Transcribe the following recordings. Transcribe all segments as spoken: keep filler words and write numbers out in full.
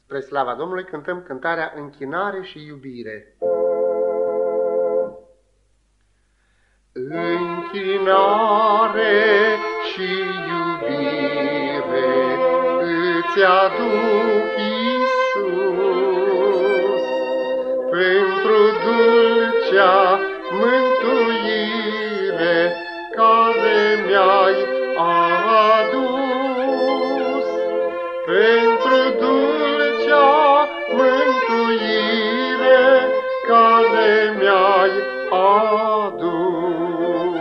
Spre slava Domnului cântăm cântarea Închinare și iubire. Închinare și iubire îți aduc, Iisus, pentru dulcea mântuire care mi-ai adus, pentru dulcea mântuire care mi-ai adus.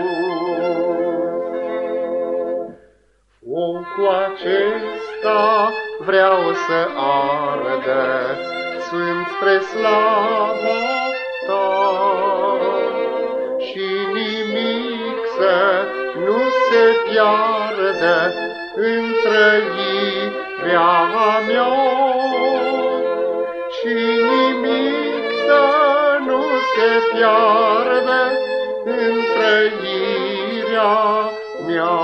Focul acesta vreau să ardă, sunt spre slava ta, și nimic să nu se piardă în trăirea mea, și nimic să nu se piardă în trăirea mea.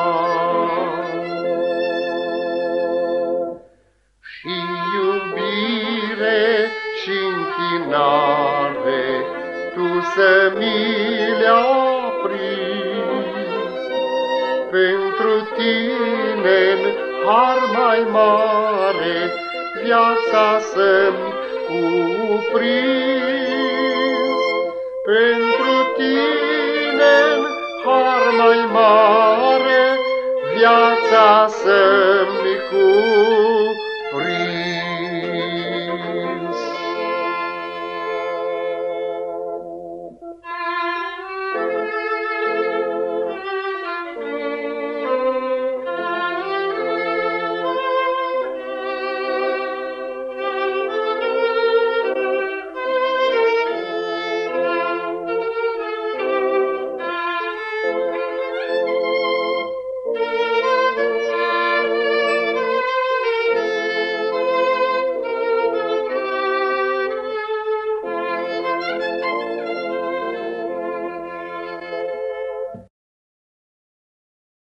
Și iubire și închinare tu să mi le aprinzi, pentru tine-n har mai mare viața să-mi cuprins, pentru tine-n har mai mare viața să-mi